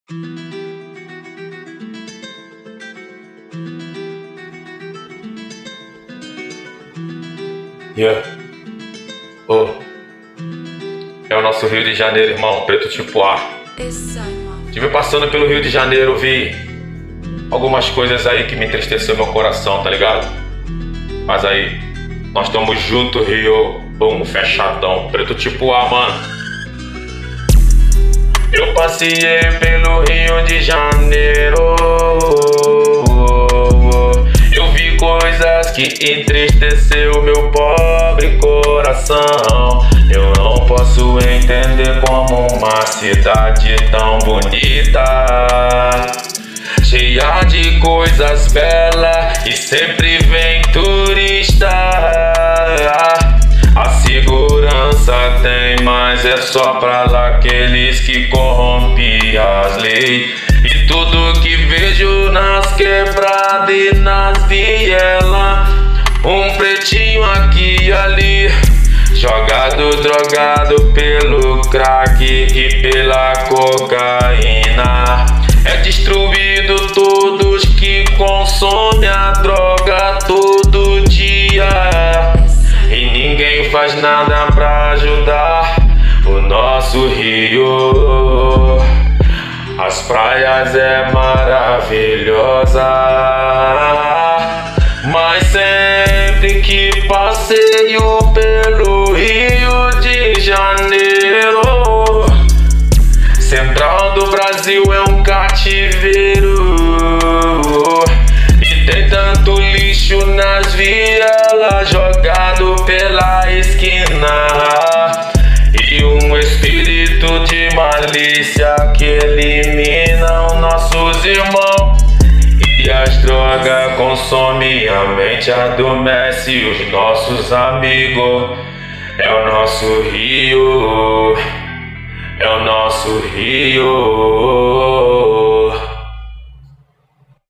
Yeah. Oh. É o nosso Rio de Janeiro, irmão, preto tipo A. Estive passando pelo Rio de Janeiro, vi algumas coisas aí que me entristeceu meu coração, tá ligado? Mas aí, nós estamos juntos, Rio, bum, fechadão, preto tipo A, mano. Eu passei pelo Rio de Janeiro, eu vi coisas que entristeceu meu pobre coração. Eu não posso entender como uma cidade tão bonita, cheia de coisas belas, e sempre vem turista. A segurança tem, mas é só pra lá aqueles que corrompem as leis. E tudo que vejo nas quebradas e nas vielas, um pretinho aqui e ali, jogado, drogado pelo crack e pela cocaína. É destruído todos que consomem a droga todo dia, e ninguém faz nada pra ajudar o nosso Rio. As praias é maravilhosa, mas sempre que passeio pelo Rio de Janeiro, central do Brasil é um cativeiro, e tem tanto lixo nas vielas jogado pela esquina, e um espírito de malícia que elimina os nossos irmãos. E as drogas consomem a mente, adormece os nossos amigos. É o nosso Rio, é o nosso Rio.